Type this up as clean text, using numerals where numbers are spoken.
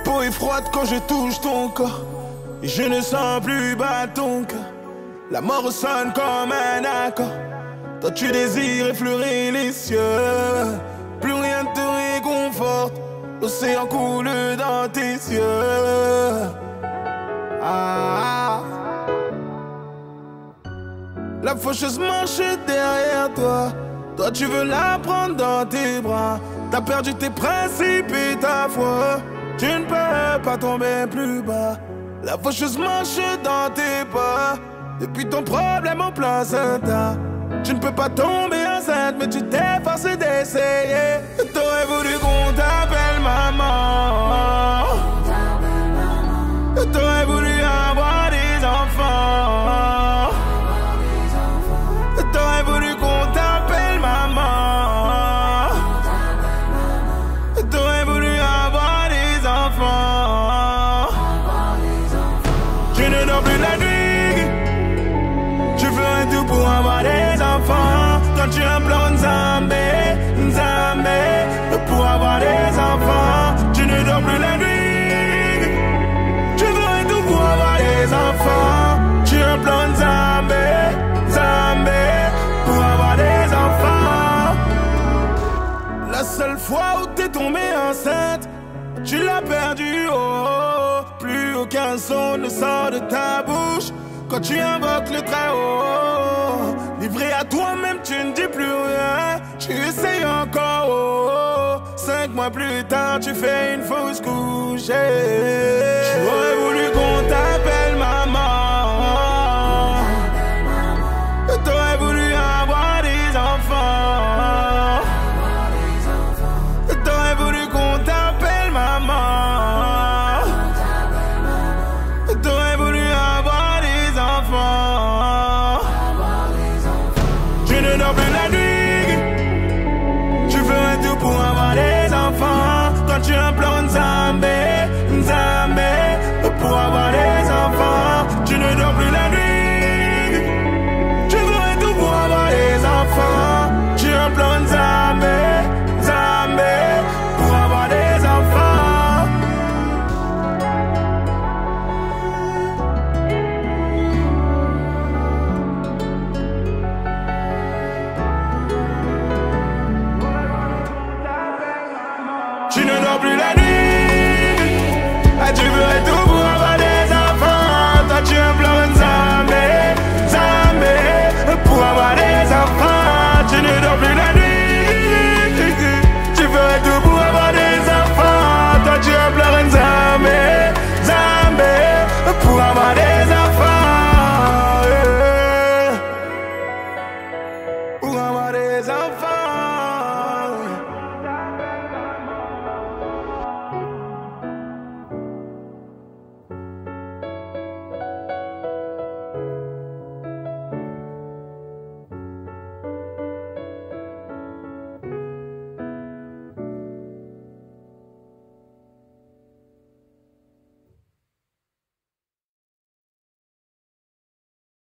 peau est froide quand je touche ton corps. Et je ne sens plus battre ton cœur. La mort sonne comme un accord. Toi tu désires effleurer les cieux. Plus rien ne te réconforte. L'océan coule dans tes yeux. Ah. La faucheuse marche derrière toi. Toi tu veux la prendre dans tes bras. T'as perdu tes principes et ta foi. Tu ne peux pas tomber plus bas. La faucheuse marche dans tes pas. Depuis ton problème en placenta. Tu ne peux pas tomber enceinte, mais tu t'es forcé d'essayer. T'aurais voulu qu'on t'appelle maman. T'aurais voulu avoir des enfants. T'aurais voulu qu'on t'appelle maman. T'aurais voulu avoir des enfants. Tu ne dors plus la nuit. Tu ferais tout pour avoir des enfants. Quand tu implores Nzambé, Nzambé, pour avoir des enfants. Tu ne dors plus la nuit. Tu ferais tout pour avoir des enfants. Tu implores Nzambé, Nzambé, pour avoir des enfants. La seule fois où t'es tombée enceinte, tu l'as perdu, oh. Plus aucun son ne sort de ta bouche quand tu invoques le très haut. Livré à toi-même, tu ne dis plus rien. Tu essayes encore, oh. 5 mois plus tard, tu fais une fausse couche. Tu aurais voulu qu'on t'appelle maman. T'aurais voulu avoir des enfants. T'aurais voulu qu'on t'appelle maman. T'aurais voulu avoir des enfants. Tu ne dors plus la nuit. Tu ferais tout pour avoir des enfants. Quand tu implores